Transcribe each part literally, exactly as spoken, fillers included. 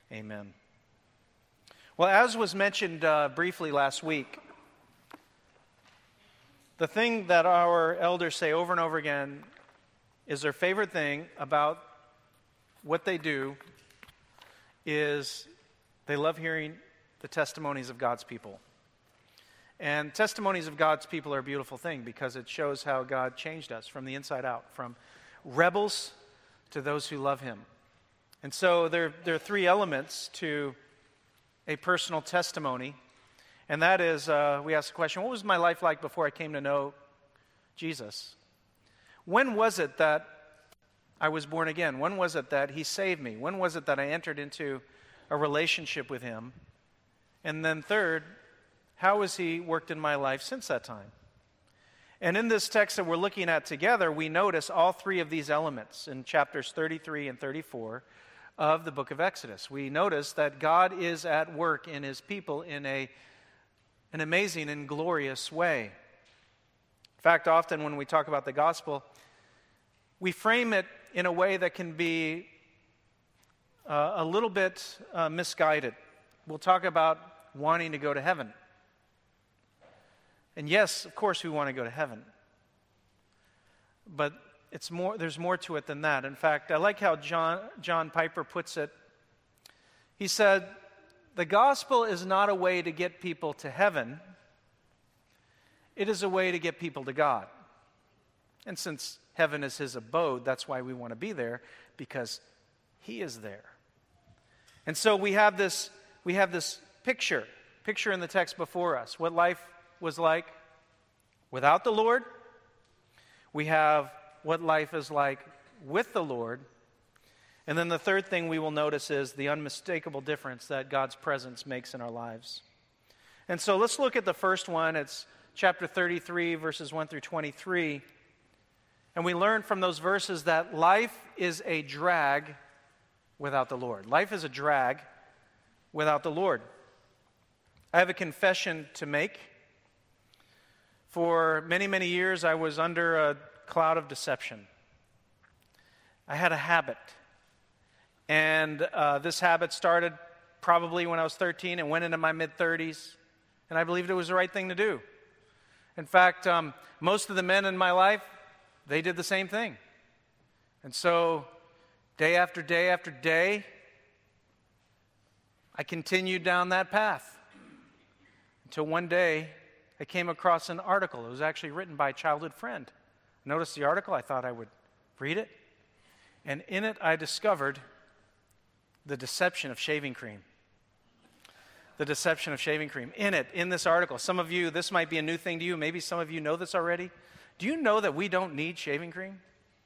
Amen. Well, as was mentioned uh, briefly last week, the thing that our elders say over and over again is their favorite thing about what they do is they love hearing the testimonies of God's people. And testimonies of God's people are a beautiful thing because it shows how God changed us from the inside out, from rebels to those who love Him. And so there, there are three elements to a personal testimony. And that is, uh, we ask the question, what was my life like before I came to know Jesus? When was it that I was born again? When was it that He saved me? When was it that I entered into a relationship with Him? And then third, how has He worked in my life since that time? And in this text that we're looking at together, we notice all three of these elements in chapters thirty-three and thirty-four of the book of Exodus. We notice that God is at work in His people in a an amazing and glorious way. In fact, often when we talk about the gospel, we frame it in a way that can be uh, a little bit uh, misguided. We'll talk about wanting to go to heaven. And yes, of course we want to go to heaven. But it's more. There's more to it than that. In fact, I like how John, John Piper puts it. He said, the gospel is not a way to get people to heaven. It is a way to get people to God. And since heaven is His abode, that's why we want to be there, because He is there. And so we have this, we have this picture, picture in the text before us, what life was like without the Lord. We have what life is like with the Lord. And then the third thing we will notice is the unmistakable difference that God's presence makes in our lives. And so let's look at the first one. It's chapter thirty-three, verses one through twenty-three. And we learn from those verses that life is a drag without the Lord. Life is a drag without the Lord. I have a confession to make. For many, many years, I was under a cloud of deception. I had a habit. And uh, this habit started probably when I was thirteen and went into my mid-thirties. And I believed it was the right thing to do. In fact, um, most of the men in my life, they did the same thing. And so, day after day after day, I continued down that path. Until one day, I came across an article. It was actually written by a childhood friend. I noticed the article. I thought I would read it. And in it, I discovered the deception of shaving cream. The deception of shaving cream. In it, in this article, some of you, this might be a new thing to you. Maybe some of you know this already. Do you know that we don't need shaving cream?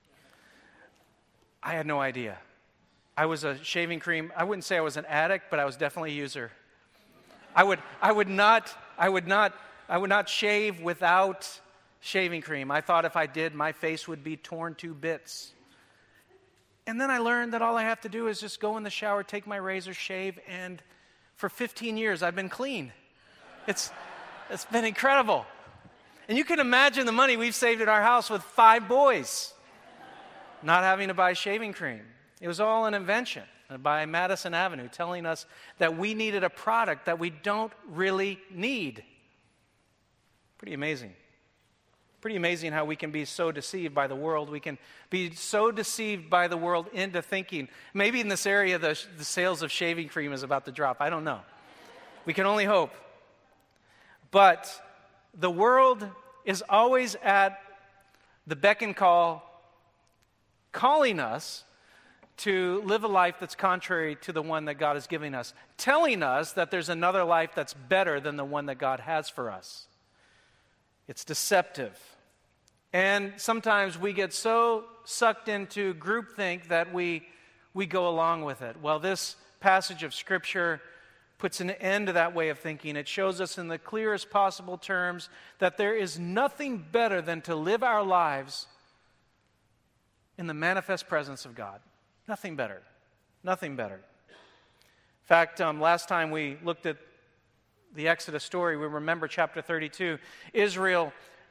I had no idea. I was a shaving cream, I wouldn't say I was an addict, but I was definitely a user. I would, I would not, I would not, I would not shave without shaving cream. I thought if I did, my face would be torn to bits. And then I learned that all I have to do is just go in the shower, take my razor, shave, and for fifteen years I've been clean. It's, it's been incredible. And you can imagine the money we've saved at our house with five boys, not having to buy shaving cream. It was all an invention by Madison Avenue telling us that we needed a product that we don't really need. Pretty amazing. Pretty amazing how we can be so deceived by the world. We can be so deceived by the world into thinking, maybe in this area the, the sales of shaving cream is about to drop. I don't know. We can only hope. But the world is always at the beck and call, calling us to live a life that's contrary to the one that God is giving us, telling us that there's another life that's better than the one that God has for us. It's deceptive. And sometimes we get so sucked into groupthink that we, we go along with it. Well, this passage of Scripture puts an end to that way of thinking. It shows us in the clearest possible terms that there is nothing better than to live our lives in the manifest presence of God. Nothing better. Nothing better. In fact, um, last time we looked at the Exodus story, we remember chapter thirty-two. Israel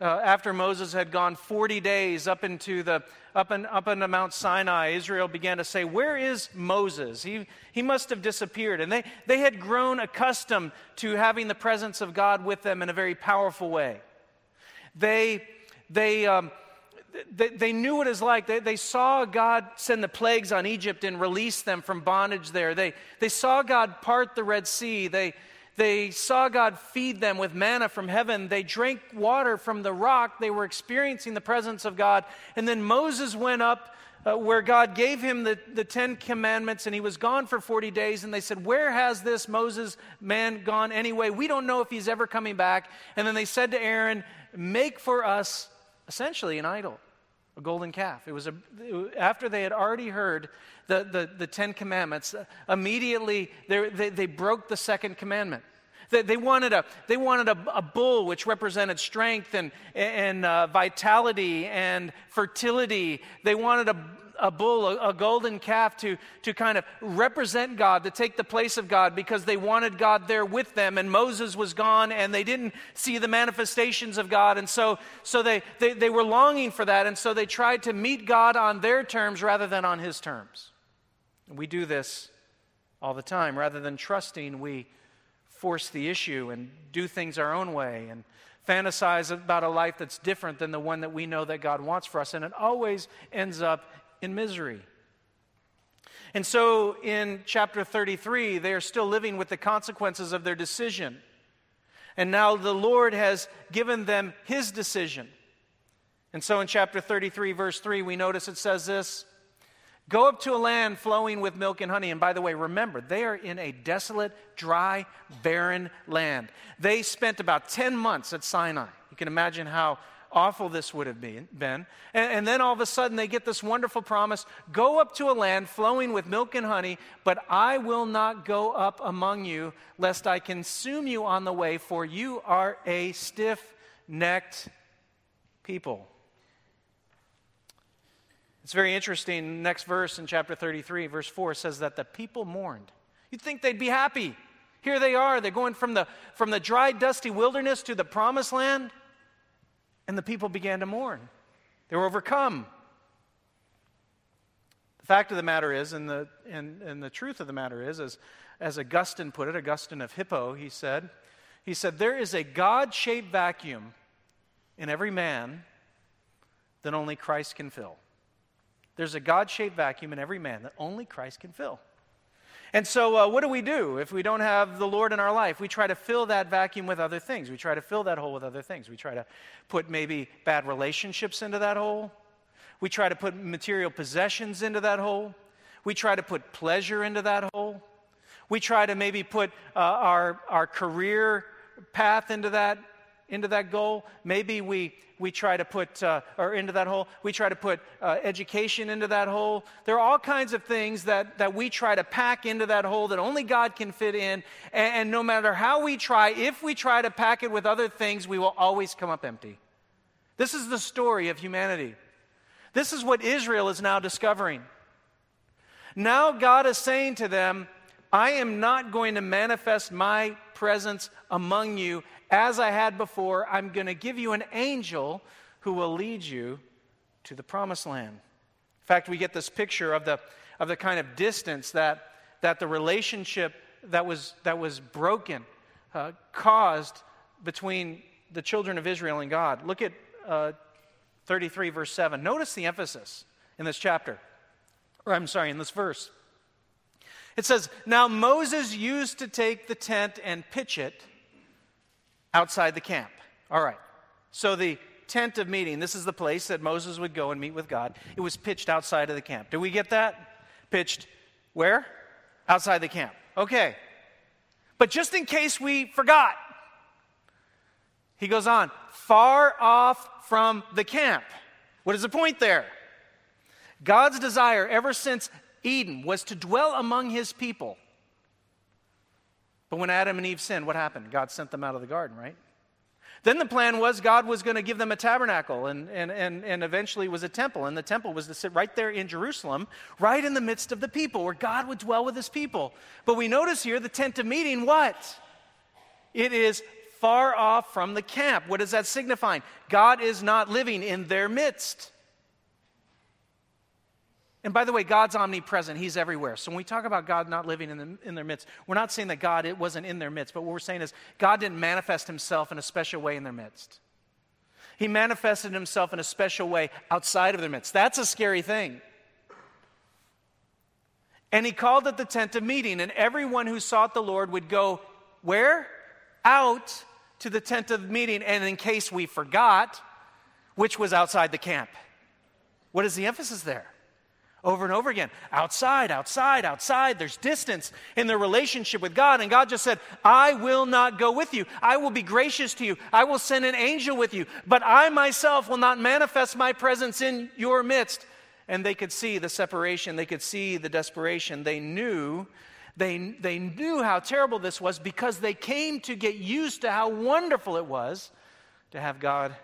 uh, after Moses had gone forty days up into the up in, up into Mount Sinai, Israel began to say, "Where is Moses? He he must have disappeared." And they they had grown accustomed to having the presence of God with them in a very powerful way. They they. Um, They, they knew what it was like. They, they saw God send the plagues on Egypt and release them from bondage there. They, they saw God part the Red Sea. They, they saw God feed them with manna from heaven. They drank water from the rock. They were experiencing the presence of God. And then Moses went up uh, where God gave him the, the Ten Commandments, and he was gone for forty days. And they said, "Where has this Moses man gone anyway? We don't know if he's ever coming back." And then they said to Aaron, "Make for us essentially an idol, a golden calf." It was a, it, after they had already heard the, the, the Ten Commandments, uh, immediately they, they, they broke the second commandment. They, they wanted a they wanted a, a bull which represented strength and and uh, vitality and fertility. They wanted a a bull, a, a golden calf to, to kind of represent God, to take the place of God, because they wanted God there with them, and Moses was gone, and they didn't see the manifestations of God, and so, so they, they, they were longing for that, and so they tried to meet God on their terms rather than on his terms. And we do this all the time. Rather than trusting, we force the issue and do things our own way and fantasize about a life that's different than the one that we know that God wants for us, and it always ends up in misery. And so in chapter thirty-three, they are still living with the consequences of their decision. And now the Lord has given them his decision. And so in chapter thirty-three, verse three, we notice it says this: "Go up to a land flowing with milk and honey." And by the way, remember, they are in a desolate, dry, barren land. They spent about ten months at Sinai. You can imagine how awful this would have been. been. And, and then all of a sudden they get this wonderful promise: "Go up to a land flowing with milk and honey, but I will not go up among you, lest I consume you on the way, for you are a stiff-necked people." It's very interesting. Next verse in chapter thirty-three, verse four, says that the people mourned. You'd think they'd be happy. Here they are. They're going from the, from the dry, dusty wilderness to the promised land. And the people began to mourn. They were overcome. The fact of the matter is, and the, and, and the truth of the matter is, as, as Augustine put it, Augustine of Hippo, he said, he said, "There is a God-shaped vacuum in every man that only Christ can fill." There's a God-shaped vacuum in every man that only Christ can fill. And so uh, what do we do if we don't have the Lord in our life? We try to fill that vacuum with other things. We try to fill that hole with other things. We try to put maybe bad relationships into that hole. We try to put material possessions into that hole. We try to put pleasure into that hole. We try to maybe put uh, our, our career path into that into that goal. Maybe we we try to put, uh, or into that hole, we try to put uh, education into that hole. There are all kinds of things that, that we try to pack into that hole that only God can fit in, and, and no matter how we try, if we try to pack it with other things, we will always come up empty. This is the story of humanity. This is what Israel is now discovering. Now God is saying to them, "I am not going to manifest my presence among you as I had before. I'm going to give you an angel who will lead you to the promised land." In fact, we get this picture of the of the kind of distance that that the relationship that was that was broken uh, caused between the children of Israel and God. Look at uh, thirty-three, verse seven. Notice the emphasis in this chapter, or I'm sorry, in this verse. It says, "Now Moses used to take the tent and pitch it outside the camp." All right. So the tent of meeting, this is the place that Moses would go and meet with God. It was pitched outside of the camp. Do we get that? Pitched where? Outside the camp. Okay. But just in case we forgot, he goes on, far off from the camp. What is the point there? God's desire ever since Eden was to dwell among his people. But when Adam and Eve sinned, what happened? God sent them out of the garden, right? Then the plan was God was going to give them a tabernacle and, and, and, and eventually was a temple. And the temple was to sit right there in Jerusalem, right in the midst of the people, where God would dwell with his people. But we notice here the tent of meeting, what? It is far off from the camp. What is that signifying? God is not living in their midst. And by the way, God's omnipresent. He's everywhere. So when we talk about God not living in, the, in their midst, we're not saying that God it wasn't in their midst, but what we're saying is God didn't manifest himself in a special way in their midst. He manifested himself in a special way outside of their midst. That's a scary thing. And he called it the tent of meeting, and everyone who sought the Lord would go where? Out to the tent of meeting, and in case we forgot, which was outside the camp. What is the emphasis there? Over and over again. Outside, outside, outside. There's distance in their relationship with God. And God just said, I will not go with you. I will be gracious to you. I will send an angel with you. But I myself will not manifest my presence in your midst. And they could see the separation. They could see the desperation. They knew, they, they knew how terrible this was because they came to get used to how wonderful it was to have God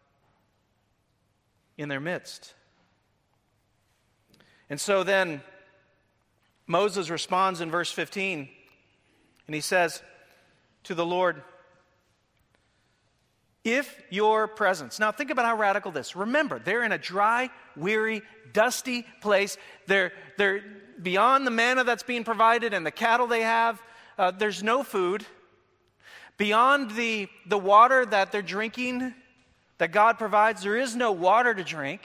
in their midst. And so then Moses responds in verse fifteen, and he says to the Lord, if your presence, now think about how radical this is. Remember, they're in a dry, weary, dusty place. They're, they're beyond the manna that's being provided and the cattle they have. Uh, there's no food. Beyond the, the water that they're drinking, that God provides, there is no water to drink.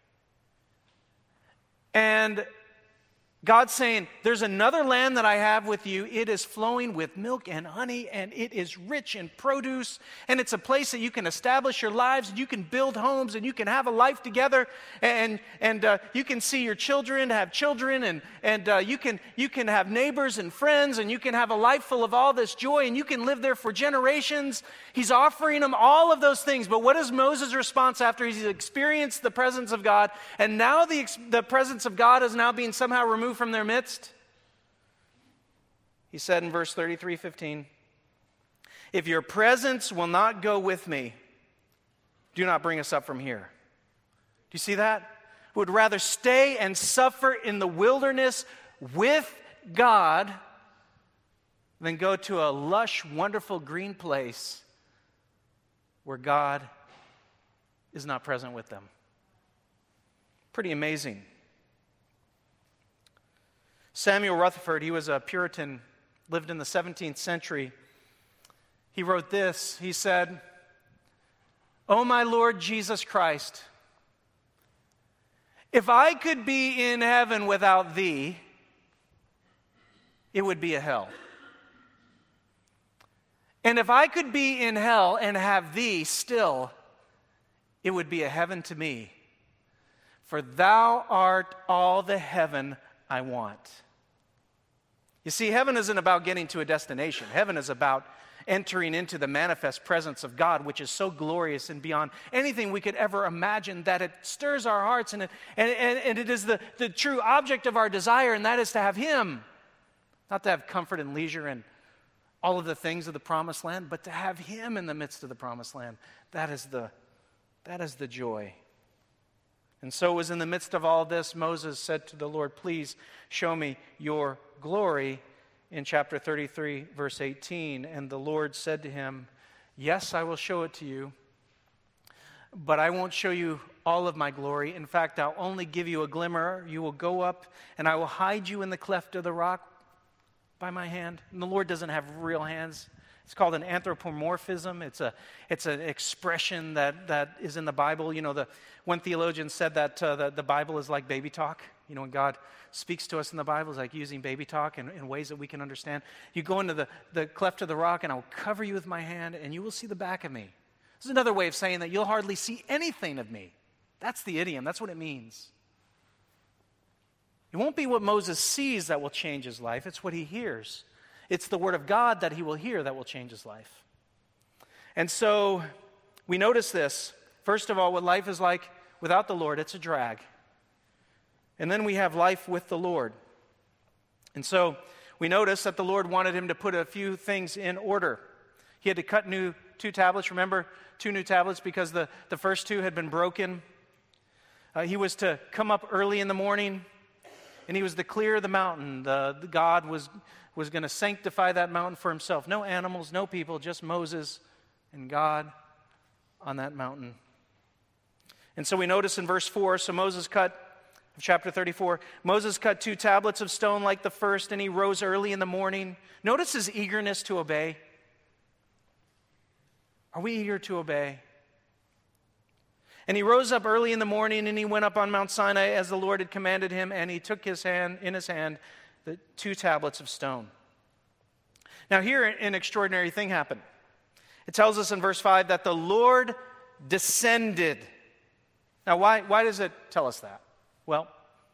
And God's saying, there's another land that I have with you. It is flowing with milk and honey, and it is rich in produce. And it's a place that you can establish your lives, and you can build homes, and you can have a life together. And and uh, you can see your children have children, and and uh, you can you can have neighbors and friends, and you can have a life full of all this joy, and you can live there for generations. He's offering them all of those things. But what is Moses' response after he's experienced the presence of God, and now the the presence of God is now being somehow removed from their midst? He said in verse thirty-three fifteen, if your presence will not go with me, do not bring us up from here. Do you see that? Would rather stay and suffer in the wilderness with God than go to a lush, wonderful green place where God is not present with them. Pretty amazing. Samuel Rutherford, he was a Puritan, lived in the seventeenth century. He wrote this. He said, "O my Lord Jesus Christ, if I could be in heaven without thee, it would be a hell. And if I could be in hell and have thee still, it would be a heaven to me. For thou art all the heaven I want." You see, heaven isn't about getting to a destination. Heaven is about entering into the manifest presence of God, which is so glorious and beyond anything we could ever imagine, that it stirs our hearts, and it, and, and, and it is the, the true object of our desire, and that is to have Him. Not to have comfort and leisure and all of the things of the promised land, but to have Him in the midst of the promised land. That is the, that is the joy. And so it was in the midst of all this, Moses said to the Lord, "Please show me your glory," in chapter thirty-three, verse eighteen. And the Lord said to him, "Yes, I will show it to you, but I won't show you all of my glory. In fact, I'll only give you a glimmer. You will go up, and I will hide you in the cleft of the rock by my hand." And the Lord doesn't have real hands. It's called an anthropomorphism. It's a it's an expression that, that is in the Bible. You know, the one theologian said that uh, the, the Bible is like baby talk. You know, when God speaks to us in the Bible, it's like using baby talk in, in ways that we can understand. You go into the, the cleft of the rock, and I'll cover you with my hand, and you will see the back of me. This is another way of saying that you'll hardly see anything of me. That's the idiom. That's what it means. It won't be what Moses sees that will change his life. It's what he hears. It's the word of God that he will hear that will change his life. And so we notice this. First of all, what life is like without the Lord, it's a drag. And then we have life with the Lord. And so we notice that the Lord wanted him to put a few things in order. He had to cut new two tablets. Remember, two new tablets because the, the first two had been broken. Uh, he was to come up early in the morning, and he was to clear the mountain. The, the God was, was going to sanctify that mountain for himself. No animals, no people, just Moses and God on that mountain. And so we notice in verse four, so Moses cut, chapter thirty-four, Moses cut two tablets of stone like the first, and he rose early in the morning. Notice his eagerness to obey. Are we eager to obey? And he rose up early in the morning, and he went up on Mount Sinai as the Lord had commanded him, and he took his hand in his hand the two tablets of stone. Now here an extraordinary thing happened. It tells us in verse five that the Lord descended. Now why, why does it tell us that? Well,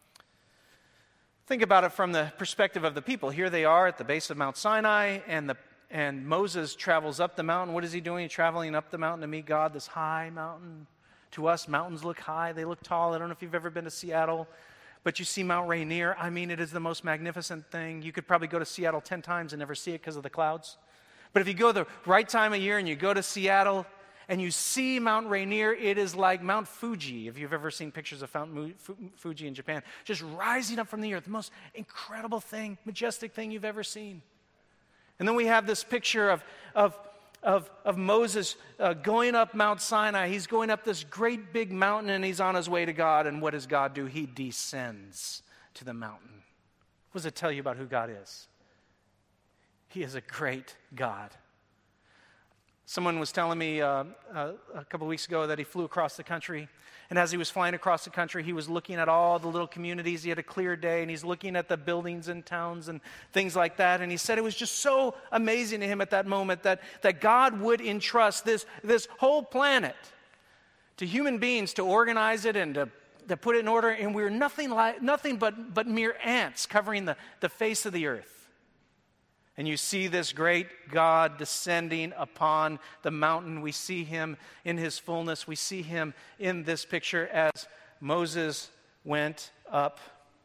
think about it from the perspective of the people. Here they are at the base of Mount Sinai, and the and Moses travels up the mountain. What is he doing? He's traveling up the mountain to meet God, this high mountain. To us, mountains look high, they look tall. I don't know if you've ever been to Seattle, but you see Mount Rainier. I mean, it is the most magnificent thing. You could probably go to Seattle ten times and never see it because of the clouds. But if you go the right time of year and you go to Seattle and you see Mount Rainier, it is like Mount Fuji, if you've ever seen pictures of Mount Fuji in Japan, just rising up from the earth, the most incredible thing, majestic thing you've ever seen. And then we have this picture of, of, of, of Moses uh, going up Mount Sinai. He's going up this great big mountain, and he's on his way to God. And what does God do? He descends to the mountain. What does it tell you about who God is? He is a great God. Someone was telling me uh, uh, a couple weeks ago that he flew across the country. And as he was flying across the country, he was looking at all the little communities. He had a clear day, and he's looking at the buildings and towns and things like that. And he said it was just so amazing to him at that moment that, that God would entrust this, this whole planet to human beings to organize it and to, to put it in order. And we're nothing like nothing but, but mere ants covering the, the face of the earth. And you see this great God descending upon the mountain. We see him in his fullness. We see him in this picture as Moses went up.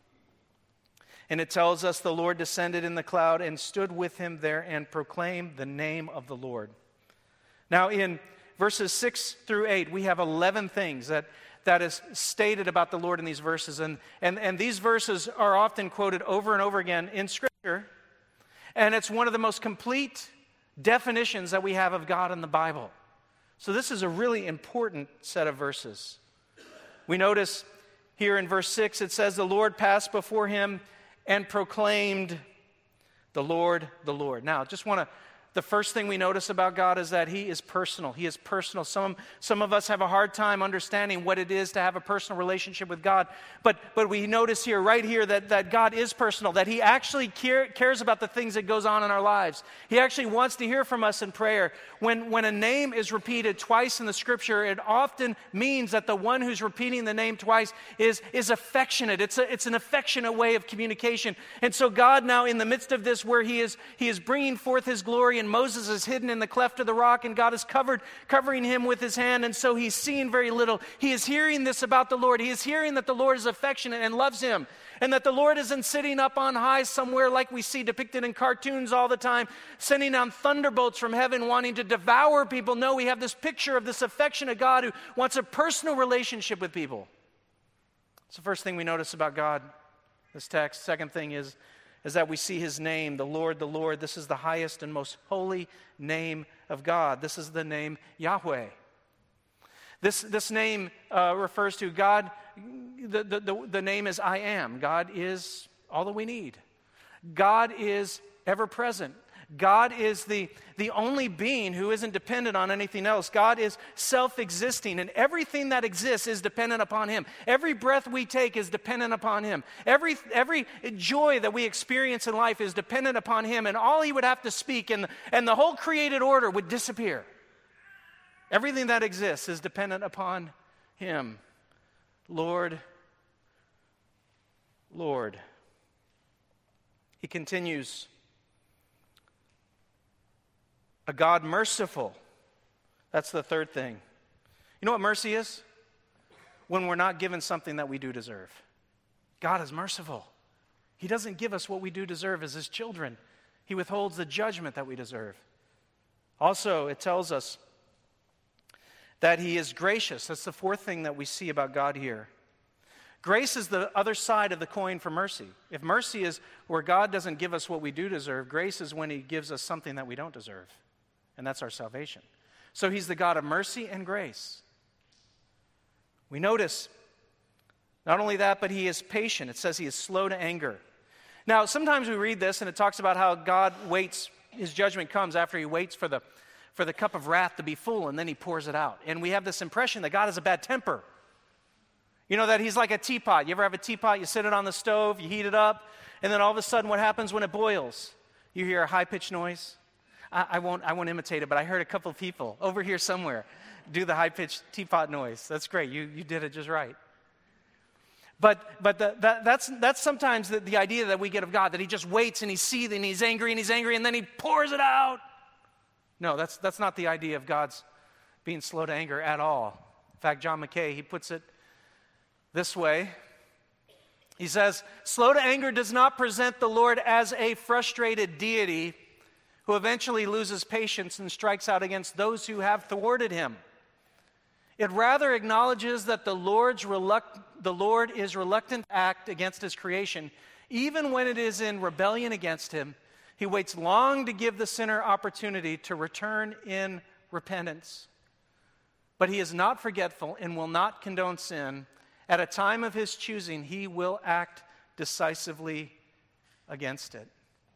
And it tells us the Lord descended in the cloud and stood with him there and proclaimed the name of the Lord. Now in verses six through eight, we have eleven things that, that is stated about the Lord in these verses. And, and, and these verses are often quoted over and over again in Scripture. And it's one of the most complete definitions that we have of God in the Bible. So this is a really important set of verses. We notice here in verse six, it says, the Lord passed before him and proclaimed, the Lord, the Lord. Now, just want to, the first thing we notice about God is that he is personal. He is personal. Some, some of us have a hard time understanding what it is to have a personal relationship with God. But, but we notice here, right here, that, that God is personal, that he actually care, cares about the things that goes on in our lives. He actually wants to hear from us in prayer. When, when a name is repeated twice in the Scripture, it often means that the one who's repeating the name twice is, is affectionate. It's, a, it's an affectionate way of communication. And so God now, in the midst of this, where he is, he is bringing forth his glory, and Moses is hidden in the cleft of the rock, and God is covered, covering him with his hand, and so he's seeing very little. He is hearing this about the Lord. He is hearing that the Lord is affectionate and loves him, and that the Lord isn't sitting up on high somewhere like we see depicted in cartoons all the time, sending down thunderbolts from heaven wanting to devour people. No, we have this picture of this affectionate God who wants a personal relationship with people. It's the first thing we notice about God, this text. Second thing is is that we see his name, the Lord, the Lord. This is the highest and most holy name of God. This is the name Yahweh. This, this name uh, refers to God, the, the, the, the name is I am. God is all that we need. God is ever present. God is the, the only being who isn't dependent on anything else. God is self-existing, and everything that exists is dependent upon him. Every breath we take is dependent upon him. Every, every joy that we experience in life is dependent upon him, and all he would have to speak, and, and the whole created order would disappear. Everything that exists is dependent upon him. Lord, Lord. He continues, a God merciful. That's the third thing. You know what mercy is? When we're not given something that we do deserve. God is merciful. He doesn't give us what we do deserve as his children. He withholds the judgment that we deserve. Also, it tells us that he is gracious. That's the fourth thing that we see about God here. Grace is the other side of the coin for mercy. If mercy is where God doesn't give us what we do deserve, grace is when he gives us something that we don't deserve. And that's our salvation. So he's the God of mercy and grace. We notice not only that, but he is patient. It says he is slow to anger. Now, sometimes we read this and it talks about how God waits, his judgment comes after he waits for the, for the cup of wrath to be full and then he pours it out. And we have this impression that God has a bad temper. You know, that he's like a teapot. You ever have a teapot, you sit it on the stove, you heat it up, and then all of a sudden what happens when it boils? You hear a high-pitched noise. I, I, won't, I won't imitate it, but I heard a couple of people over here somewhere do the high-pitched teapot noise. That's great. You, you did it just right. But but the, that, that's that's sometimes the, the idea that we get of God, that he just waits and he's seething, and he's angry and he's angry, and then he pours it out. No, that's that's not the idea of God's being slow to anger at all. In fact, John Mackay, he puts it this way. He says, slow to anger does not present the Lord as a frustrated deity who eventually loses patience and strikes out against those who have thwarted him. It rather acknowledges that the Lord's reluct- the Lord is reluctant to act against his creation, even when it is in rebellion against him. He waits long to give the sinner opportunity to return in repentance. But he is not forgetful and will not condone sin. At a time of his choosing, he will act decisively against it.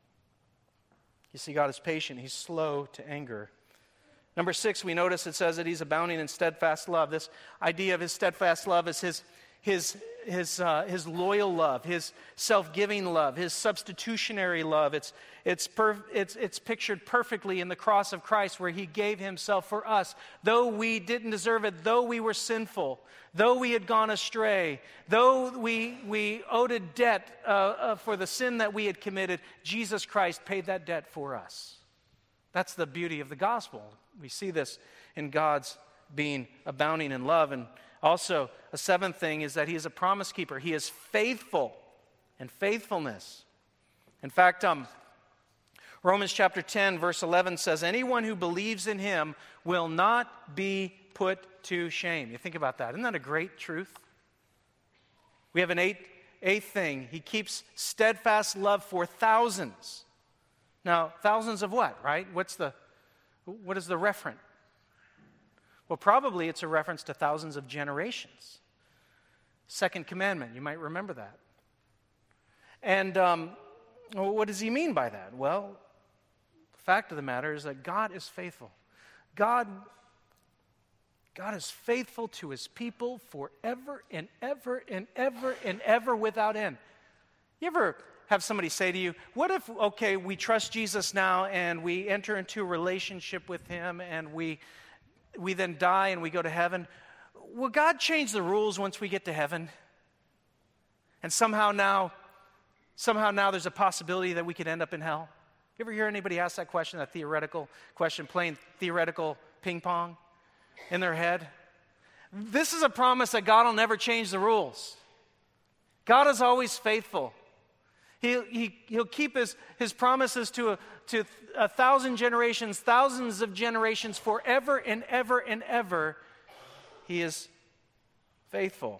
You see, God is patient. He's slow to anger. Number six, we notice it says that he's abounding in steadfast love. This idea of his steadfast love is his, his, his, uh, his loyal love, his self-giving love, his substitutionary love. It's, it's, perf- it's, it's pictured perfectly in the cross of Christ, where he gave himself for us. Though we didn't deserve it, though we were sinful, though we had gone astray, though we, we owed a debt uh, uh, for the sin that we had committed, Jesus Christ paid that debt for us. That's the beauty of the gospel. We see this in God's being abounding in love. And also, a seventh thing is that he is a promise keeper. He is faithful and faithfulness. In fact, um, Romans chapter ten, verse eleven says, anyone who believes in him will not be put to shame. You think about that. Isn't that a great truth? We have an eighth, eighth thing. He keeps steadfast love for thousands. Now, thousands of what, right? What's the, what is the referent? Well, probably it's a reference to thousands of generations. Second commandment, you might remember that. And um, what does he mean by that? Well, the fact of the matter is that God is faithful. God, God is faithful to his people forever and ever and ever and ever without end. You ever have somebody say to you, what if, okay, we trust Jesus now and we enter into a relationship with him and we we then die and we go to heaven? Will God change the rules once we get to heaven? And somehow now, somehow now there's a possibility that we could end up in hell? You ever hear anybody ask that question, that theoretical question, playing theoretical ping pong in their head? This is a promise that God will never change the rules. God is always faithful. He'll, he, he'll keep his, his promises to a, to a thousand generations, thousands of generations, forever and ever and ever. He is faithful.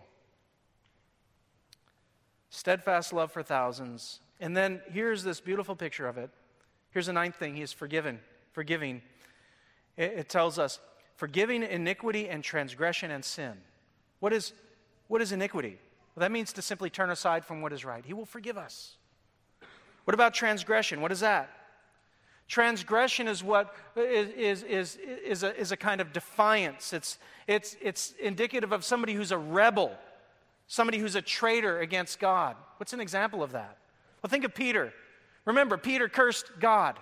Steadfast love for thousands. And then here's this beautiful picture of it. Here's the ninth thing. He is forgiven, forgiving. It, it tells us, forgiving iniquity and transgression and sin. What is, what is iniquity? Well, that means to simply turn aside from what is right. He will forgive us. What about transgression? What is that? Transgression is what is, is, is, is, a, is a kind of defiance. It's, it's, it's indicative of somebody who's a rebel, somebody who's a traitor against God. What's an example of that? Well, think of Peter. Remember, Peter cursed God.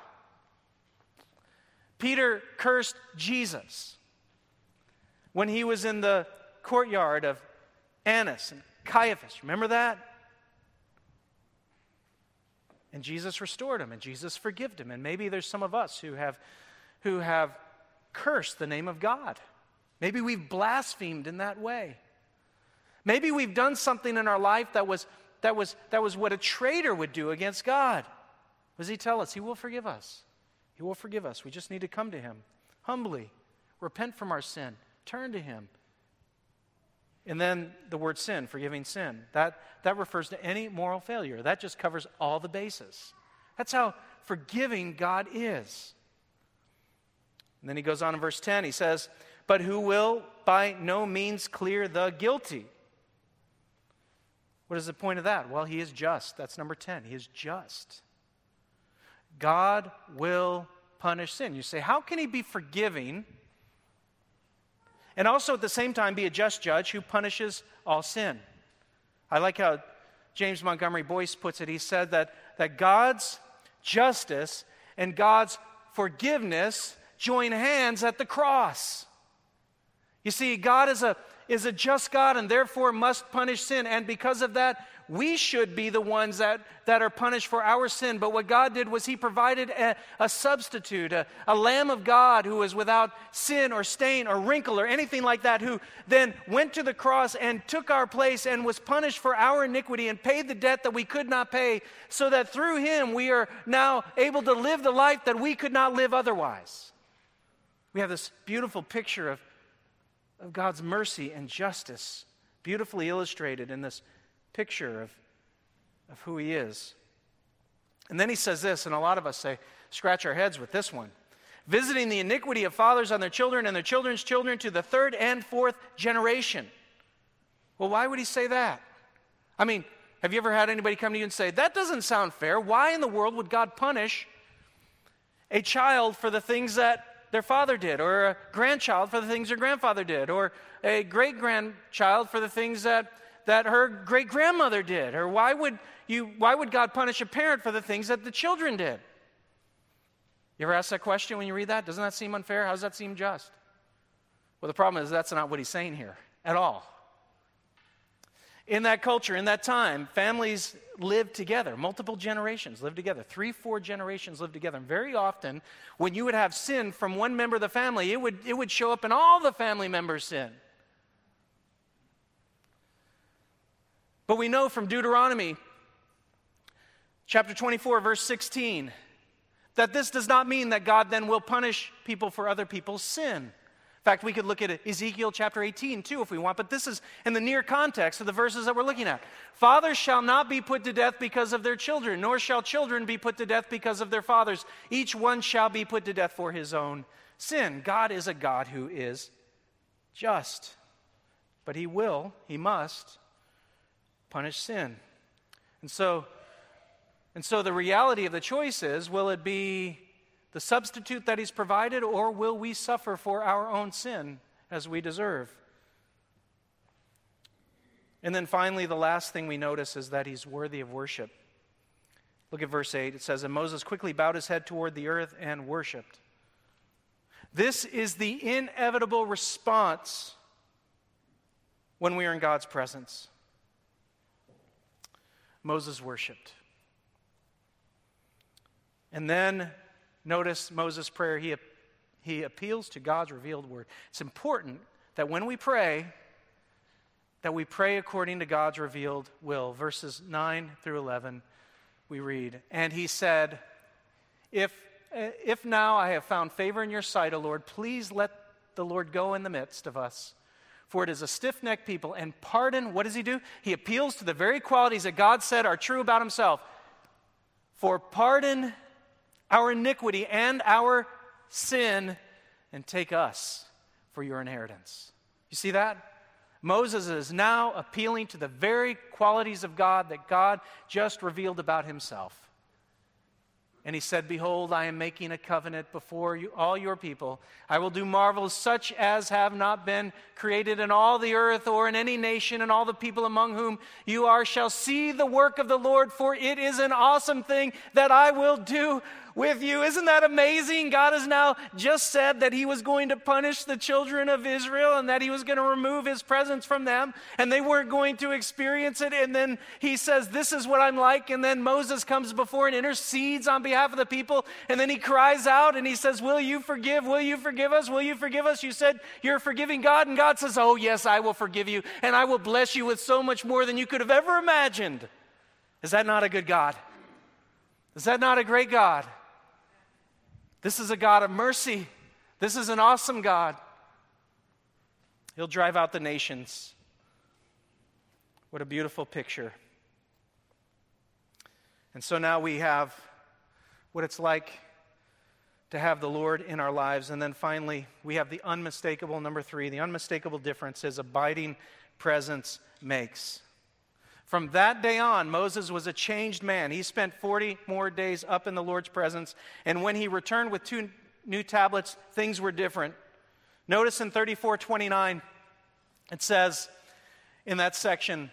Peter cursed Jesus when he was in the courtyard of Annas and Caiaphas. Remember that? And Jesus restored him, and Jesus forgave him. And maybe there's some of us who have, who have cursed the name of God. Maybe we've blasphemed in that way. Maybe we've done something in our life that was, that was, that was what a traitor would do against God. What does he tell us? He will forgive us. He will forgive us. We just need to come to him humbly, repent from our sin, turn to him. And then the word sin, forgiving sin, that, that refers to any moral failure. That just covers all the bases. That's how forgiving God is. And then he goes on in verse ten, he says, but who will by no means clear the guilty. What is the point of that? Well, he is just. That's number ten. He is just. God will punish sin. You say, how can he be forgiving and also at the same time be a just judge who punishes all sin? I like how James Montgomery Boyce puts it. He said that, that God's justice and God's forgiveness join hands at the cross. You see, God is a, is a just God and therefore must punish sin. And because of that, we should be the ones that, that are punished for our sin. But what God did was he provided a, a substitute, a, a Lamb of God who was without sin or stain or wrinkle or anything like that, who then went to the cross and took our place and was punished for our iniquity and paid the debt that we could not pay, so that through him we are now able to live the life that we could not live otherwise. We have this beautiful picture of, of God's mercy and justice, beautifully illustrated in this picture of, of who he is. And then he says this, and a lot of us say, scratch our heads with this one. Visiting the iniquity of fathers on their children and their children's children to the third and fourth generation. Well, why would he say that? I mean, have you ever had anybody come to you and say, that doesn't sound fair. Why in the world would God punish a child for the things that their father did, or a grandchild for the things their grandfather did, or a great-grandchild for the things that that her great-grandmother did? Or why would you why would God punish a parent for the things that the children did? You ever ask that question when you read that? Doesn't that seem unfair? How does that seem just? Well, the problem is that's not what he's saying here at all. In that culture, in that time, families lived together. Multiple generations lived together. Three, four generations lived together. And very often, when you would have sin from one member of the family, it would, it would show up in all the family members' sin. But we know from Deuteronomy chapter twenty-four, verse sixteen, that this does not mean that God then will punish people for other people's sin. In fact, we could look at Ezekiel chapter eighteen too if we want, but this is in the near context of the verses that we're looking at. Fathers shall not be put to death because of their children, nor shall children be put to death because of their fathers. Each one shall be put to death for his own sin. God is a God who is just, but he will, he must, punish sin. And so, and so the reality of the choice is, will it be the substitute that he's provided, or will we suffer for our own sin as we deserve? And then finally, the last thing we notice is that he's worthy of worship. Look at verse eight. It says, and Moses quickly bowed his head toward the earth and worshiped. This is the inevitable response when we are in God's presence. Moses worshiped. And then notice Moses' prayer. He, he appeals to God's revealed word. It's important that when we pray, that we pray according to God's revealed will. Verses nine through eleven, we read, and he said, if, if now I have found favor in your sight, O Lord, please let the Lord go in the midst of us. For it is a stiff-necked people, and pardon, what does he do? He appeals to the very qualities that God said are true about himself. For pardon our iniquity and our sin, and take us for your inheritance. You see that? Moses is now appealing to the very qualities of God that God just revealed about himself. And he said, behold, I am making a covenant before you, all your people. I will do marvels such as have not been created in all the earth or in any nation, and all the people among whom you are shall see the work of the Lord, for it is an awesome thing that I will do with you. Isn't that amazing? God has now just said that he was going to punish the children of Israel and that he was going to remove his presence from them, and they weren't going to experience it. And then he says, this is what I'm like. And then Moses comes before and intercedes on behalf of the people. And then he cries out and he says, will you forgive? Will you forgive us? Will you forgive us? You said you're a forgiving God. And God says, oh yes, I will forgive you. And I will bless you with so much more than you could have ever imagined. Is that not a good God? Is that not a great God? This is a God of mercy. This is an awesome God. He'll drive out the nations. What a beautiful picture. And so now we have what it's like to have the Lord in our lives. And then finally, we have the unmistakable, number three, the unmistakable difference His abiding presence makes. From that day on, Moses was a changed man. He spent forty more days up in the Lord's presence, and when he returned with two new tablets, things were different. Notice in thirty-four twenty-nine, it says in that section,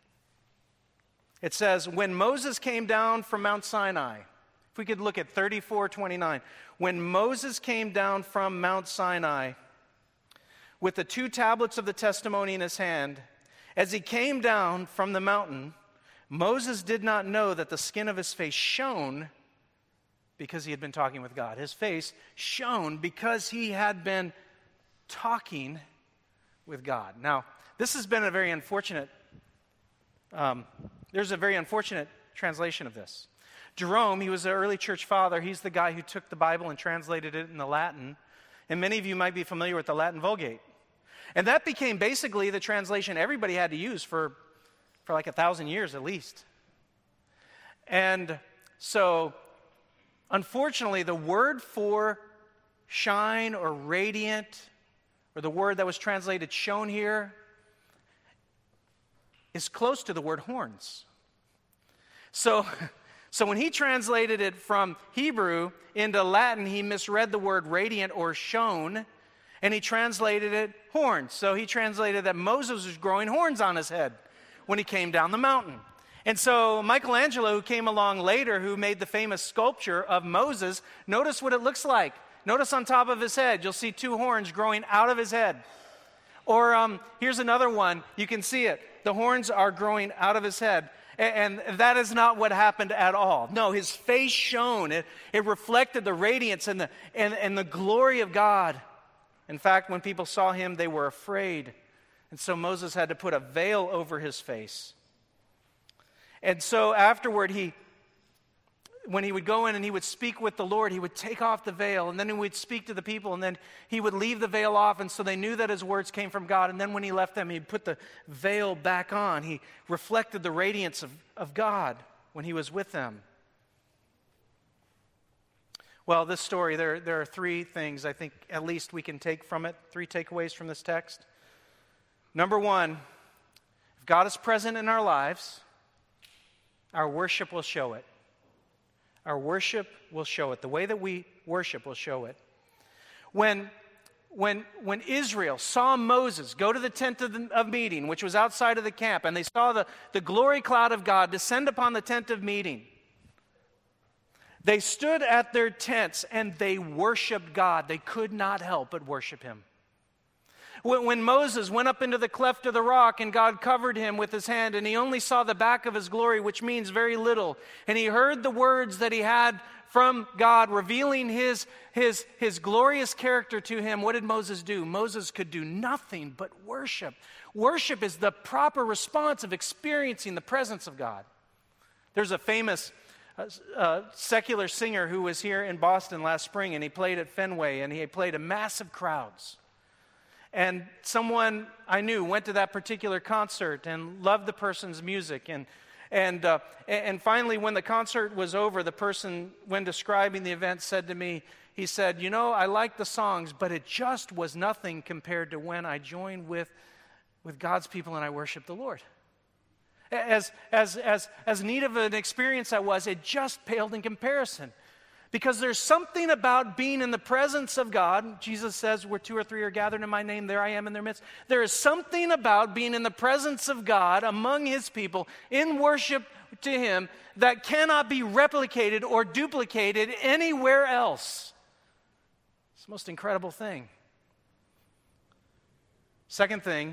it says, when Moses came down from Mount Sinai, if we could look at thirty-four twenty-nine, when Moses came down from Mount Sinai with the two tablets of the testimony in his hand, as he came down from the mountain, Moses did not know that the skin of his face shone because he had been talking with God. His face shone because he had been talking with God. Now, this has been a very unfortunate, um, there's a very unfortunate translation of this. Jerome, he was an early church father. He's the guy who took the Bible and translated it in the Latin. And many of you might be familiar with the Latin Vulgate. And that became basically the translation everybody had to use for, for like a thousand years at least. And so, unfortunately, the word for shine or radiant, or the word that was translated shone here, is close to the word horns. So, so when he translated it from Hebrew into Latin, he misread the word radiant or shone, and he translated it horns. So he translated that Moses was growing horns on his head when he came down the mountain. And so Michelangelo, who came along later, who made the famous sculpture of Moses, notice what it looks like. Notice on top of his head, you'll see two horns growing out of his head. Or um, here's another one. You can see it. The horns are growing out of his head. And, and that is not what happened at all. No, his face shone. It, it reflected the radiance and the, and, and the glory of God. In fact, when people saw him, they were afraid. And so Moses had to put a veil over his face. And so afterward, he, when he would go in and he would speak with the Lord, he would take off the veil, and then he would speak to the people, and then he would leave the veil off, and so they knew that his words came from God. And then when he left them, he'd put the veil back on. He reflected the radiance of, of God when he was with them. Well, this story, there, there are three things I think at least we can take from it, three takeaways from this text. Number one, if God is present in our lives, our worship will show it. Our worship will show it. The way that we worship will show it. When, when, when Israel saw Moses go to the tent of, the, of meeting, which was outside of the camp, and they saw the, the glory cloud of God descend upon the tent of meeting, they stood at their tents and they worshiped God. They could not help but worship Him. When, when Moses went up into the cleft of the rock and God covered him with His hand and he only saw the back of His glory, which means very little, and he heard the words that he had from God revealing His, his, his glorious character to him, what did Moses do? Moses could do nothing but worship. Worship is the proper response of experiencing the presence of God. There's a famous uh, secular singer who was here in Boston last spring, and he played at Fenway, and he played to massive crowds. And someone I knew went to that particular concert and loved the person's music. And and uh, and finally, when the concert was over, the person, when describing the event, said to me, he said, you know, I like the songs, but it just was nothing compared to when I joined with, with God's people and I worshiped the Lord. As, as, as, as neat of an experience that was, it just paled in comparison. Because there's something about being in the presence of God. Jesus says, where two or three are gathered in my name, there I am in their midst. There is something about being in the presence of God among His people in worship to Him that cannot be replicated or duplicated anywhere else. It's the most incredible thing. Second thing,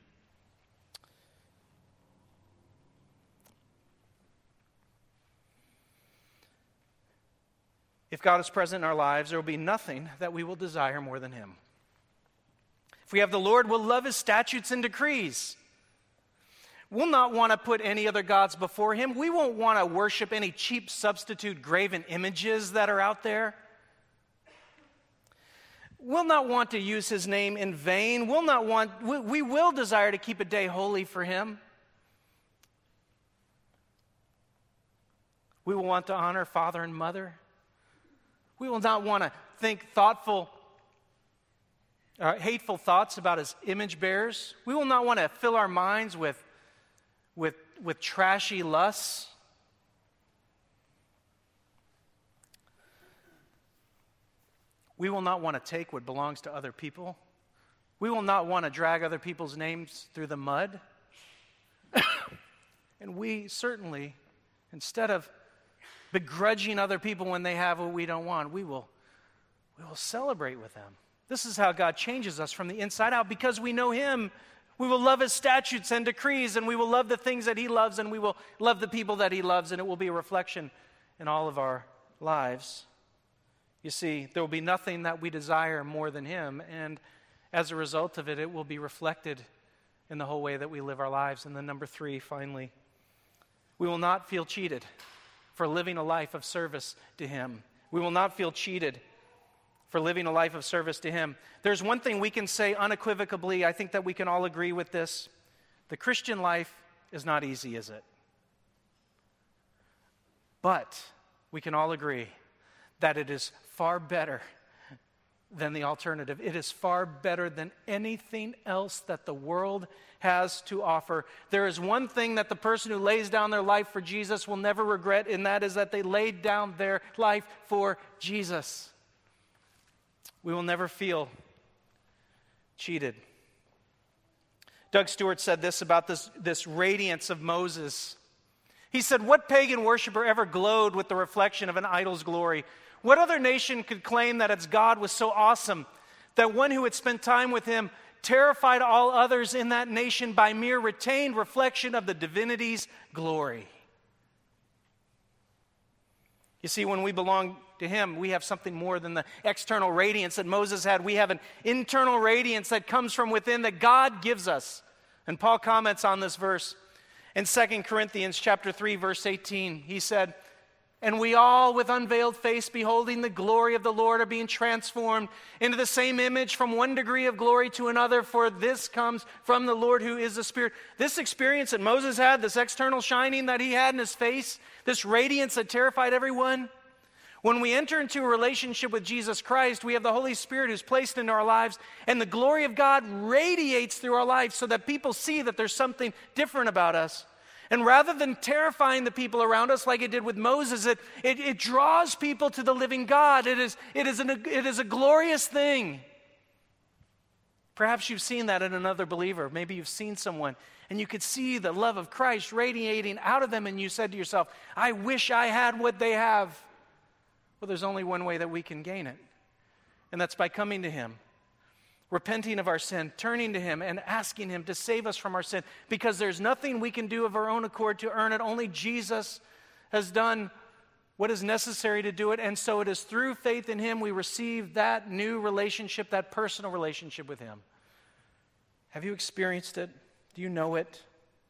if God is present in our lives, there will be nothing that we will desire more than Him. If we have the Lord, we'll love His statutes and decrees. We'll not want to put any other gods before Him. We won't want to worship any cheap substitute graven images that are out there. We'll not want to use His name in vain. We'll not want, we, we will desire to keep a day holy for Him. We will want to honor father and mother. We will not want to think thoughtful, uh, hateful thoughts about his image bearers. We will not want to fill our minds with, with, with trashy lusts. We will not want to take what belongs to other people. We will not want to drag other people's names through the mud. And we certainly, instead of begrudging other people when they have what we don't want, we will, we will celebrate with them. This is how God changes us from the inside out. Because we know him, we will love his statutes and decrees, and we will love the things that he loves, and we will love the people that he loves, and it will be a reflection in all of our lives. You see, there will be nothing that we desire more than him, and as a result of it, it will be reflected in the whole way that we live our lives. And then number three, finally, we will not feel cheated for living a life of service to him. We will not feel cheated for living a life of service to him. There's one thing we can say unequivocally. I think that we can all agree with this. The Christian life is not easy, is it? But we can all agree that it is far better than the alternative. It is far better than anything else that the world has to offer. There is one thing that the person who lays down their life for Jesus will never regret, and that is that they laid down their life for Jesus. We will never feel cheated. Doug Stewart said this about this, this radiance of Moses. He said, "What pagan worshiper ever glowed with the reflection of an idol's glory? What other nation could claim that its God was so awesome that one who had spent time with him terrified all others in that nation by mere retained reflection of the divinity's glory?" You see, when we belong to him, we have something more than the external radiance that Moses had. We have an internal radiance that comes from within that God gives us. And Paul comments on this verse in Second Corinthians chapter three, verse eighteen. He said, "And we all, with unveiled face, beholding the glory of the Lord, are being transformed into the same image from one degree of glory to another, for this comes from the Lord who is the Spirit." This experience that Moses had, this external shining that he had in his face, this radiance that terrified everyone, when we enter into a relationship with Jesus Christ, we have the Holy Spirit who's placed into our lives, and the glory of God radiates through our lives so that people see that there's something different about us. And rather than terrifying the people around us like it did with Moses, it, it, it draws people to the living God. It is, it, is an, it is a glorious thing. Perhaps you've seen that in another believer. Maybe you've seen someone and you could see the love of Christ radiating out of them, and you said to yourself, "I wish I had what they have." Well, there's only one way that we can gain it, and that's by coming to him, repenting of our sin, turning to him, and asking him to save us from our sin, because there's nothing we can do of our own accord to earn it. Only Jesus has done what is necessary to do it, and so it is through faith in him we receive that new relationship, that personal relationship with him. Have you experienced it? Do you know it?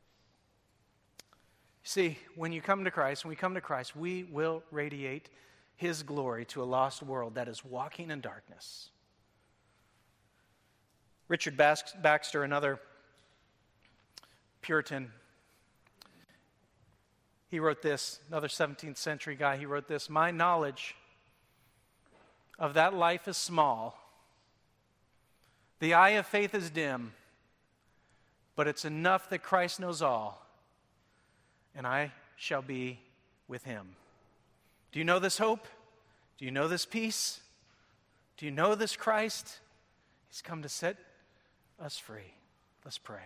See, when you come to Christ, when we come to Christ, we will radiate his glory to a lost world that is walking in darkness. Richard Baxter, another Puritan, he wrote this, another seventeenth century guy, he wrote this: "My knowledge of that life is small. The eye of faith is dim, but it's enough that Christ knows all, and I shall be with him." Do you know this hope? Do you know this peace? Do you know this Christ? He's come to set us free. Let's pray.